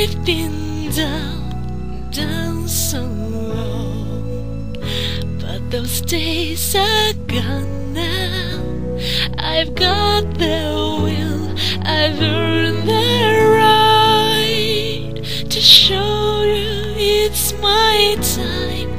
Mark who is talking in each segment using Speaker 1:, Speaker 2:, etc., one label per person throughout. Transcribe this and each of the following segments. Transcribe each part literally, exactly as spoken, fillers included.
Speaker 1: I've been down, down so long, but those days are gone now. I've got the will, I've earned the right to show you it's my time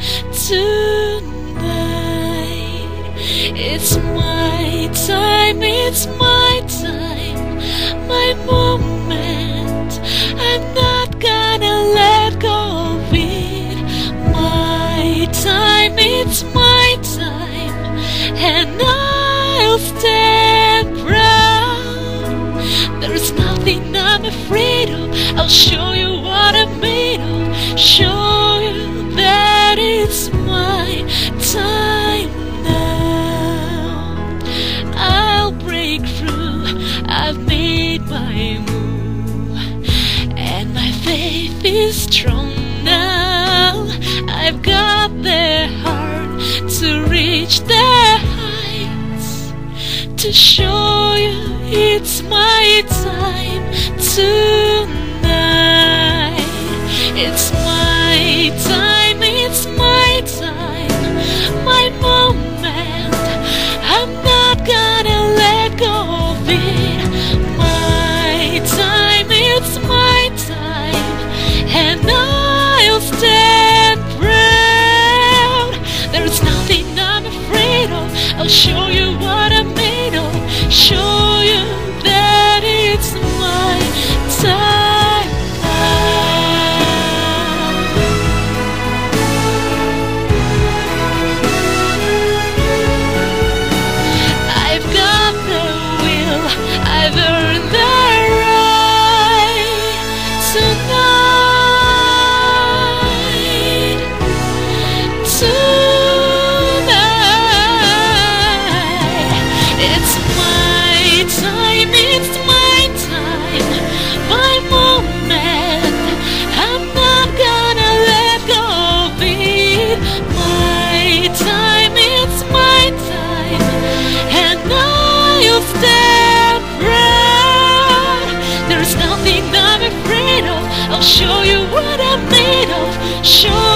Speaker 1: tonight. It's my time, it's my time, my moment. I'm not gonna let go of it. My time, it's my time, and I'll stand proud. There's nothing I'm afraid of. I'll show you what I'm made of. Show you that it's my time now. I'll break through. I've made my move, and my faith is strong now. I've got the heart to reach the heights, to show you it's my time tonight. It's my time, it's my time, my moment. I'm not gonna let go of it. My time, it's my time, and I'll stand proud. There's nothing I'm afraid of. I'll show you what I'm made of. Show you that it's my time now. I've got the will, I've earned the right tonight. Tonight, it's my time, it's my time, my moment. I'm not gonna let go of it. My time, it's my time, and I'll stand proud. There's nothing I'm afraid of. I'll show you what I'm made of. Show